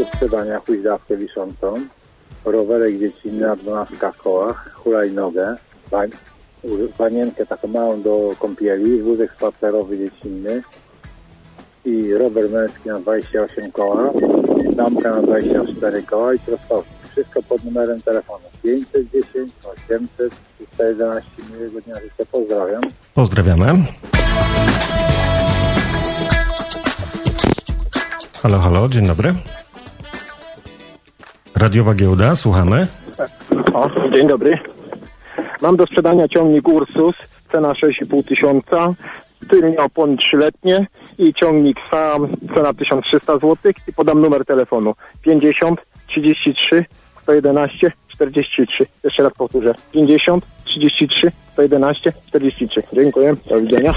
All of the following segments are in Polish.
do sprzedania huźdawkę wiszącą, rowerek dziecinny na 12 kołach, hulajnogę, wanienkę taką małą do kąpieli, wózek spacerowy dziecinny i rower męski na 28 koła, damka na 24 koła i prostownik. Wszystko pod numerem telefonu 510 800 311. Miłego dnia życzę. Pozdrawiam. Pozdrawiamy. Halo, halo, dzień dobry. Radiowa Giełda, słuchamy. Dzień dobry. Mam do sprzedania ciągnik Ursus, cena 6,5 tysiąca, tylnie opony 3-letnie i ciągnik sam, cena 1300 zł i podam numer telefonu 50 33 111 43. Jeszcze raz powtórzę. 50 33 111 43. Dziękuję. Do widzenia.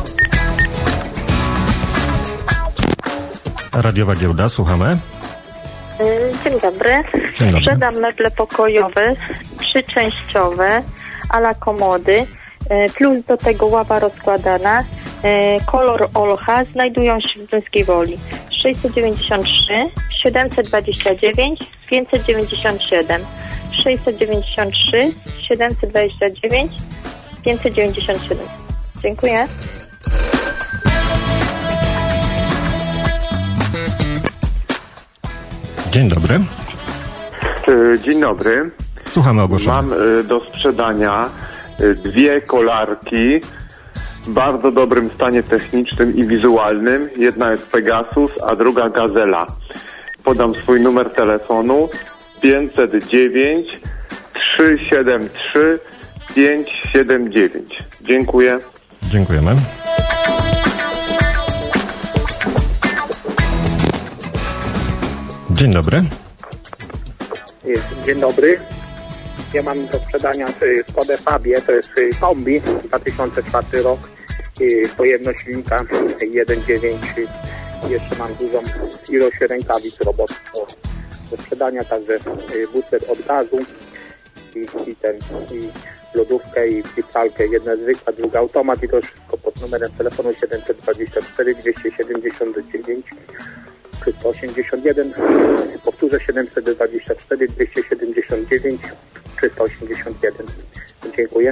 Radiowa Giełda, słuchamy. Dzień dobry. Dzień dobry. Sprzedam meble pokojowe, 3-częściowe, a la komody, plus do tego ława rozkładana, kolor olcha, znajdują się w Brzeskiej Woli. 693 729 597 693 729 597. Dziękuję. Dzień dobry. Dzień dobry. Słuchamy ogłoszenia. Mam do sprzedania dwie kolarki w bardzo dobrym stanie technicznym i wizualnym. Jedna jest Pegasus, a druga Gazela. Podam swój numer telefonu 509 373 579. Dziękuję. Dziękujemy. Dzień dobry. Dzień dobry. Ja mam do sprzedania Skodę Fabię, to jest kombi, 2004 rok, pojemność silnika 1.9. Jeszcze mam dużą ilość rękawic roboczych do sprzedania, także bucer od gazu i lodówkę i pizzalkę. Jedna zwykła, druga automat i to wszystko pod numerem telefonu 724 279 381. Powtórzę 724 279 381. Dziękuję.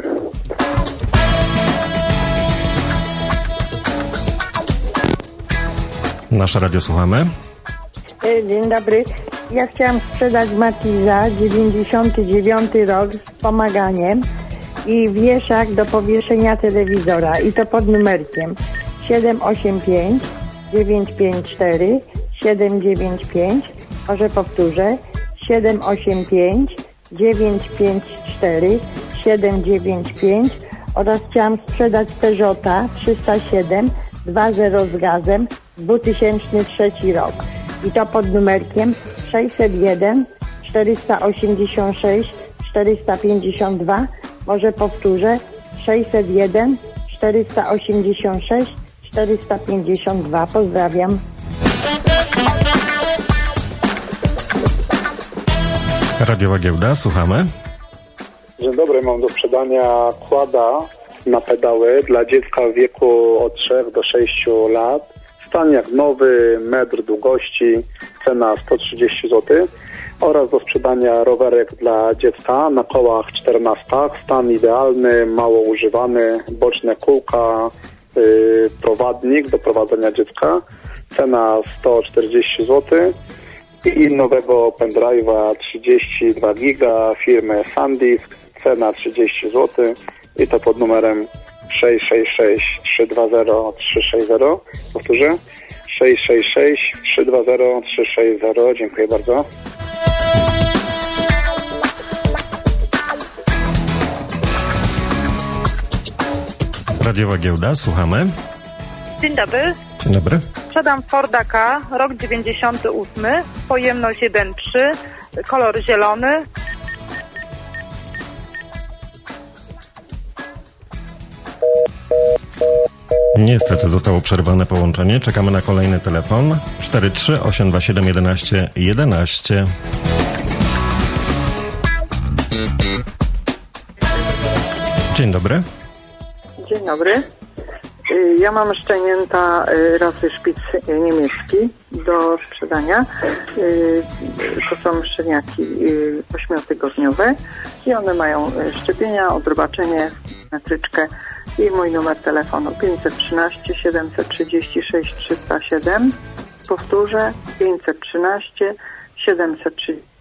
Nasze radio, słuchamy. Dzień dobry. Ja chciałam sprzedać Matiza, 99 rok z wspomaganiem i wieszak do powieszenia telewizora i to pod numerkiem 785 954 795. Może powtórzę 785 954 795 oraz chciałam sprzedać Peugeota 307 2.0 z gazem 2003 rok i to pod numerkiem 601 486 452. Może powtórzę 601 486 452. Pozdrawiam. Radiowa Giełda, słuchamy. Dzień dobry, mam do sprzedania kłada na pedały dla dziecka w wieku od 3 do 6 lat. Stan jak nowy, metr długości, cena 130 zł. Oraz do sprzedania rowerek dla dziecka na kołach 14. Stan idealny, mało używany, boczne kółka, prowadnik do prowadzenia dziecka. Cena 140 zł. I nowego pendrive'a 32 giga firmy SanDisk, cena 30 zł i to pod numerem 666 320 360. Powtórzę 666 320 360. Dziękuję bardzo. Radiowa Giełda, słuchamy. Dzień dobry. Dzień dobry. Sprzedam Forda K, rok 98, pojemność 1.3, kolor zielony. Niestety zostało przerwane połączenie. Czekamy na kolejny telefon. 43 827 11 11. Dzień dobry. Dzień dobry. Ja mam szczenięta rasy szpic niemiecki do sprzedania. To są szczeniaki 8-tygodniowe i one mają szczepienia, odrobaczenie, metryczkę i mój numer telefonu 513 736 307. Powtórzę 513 736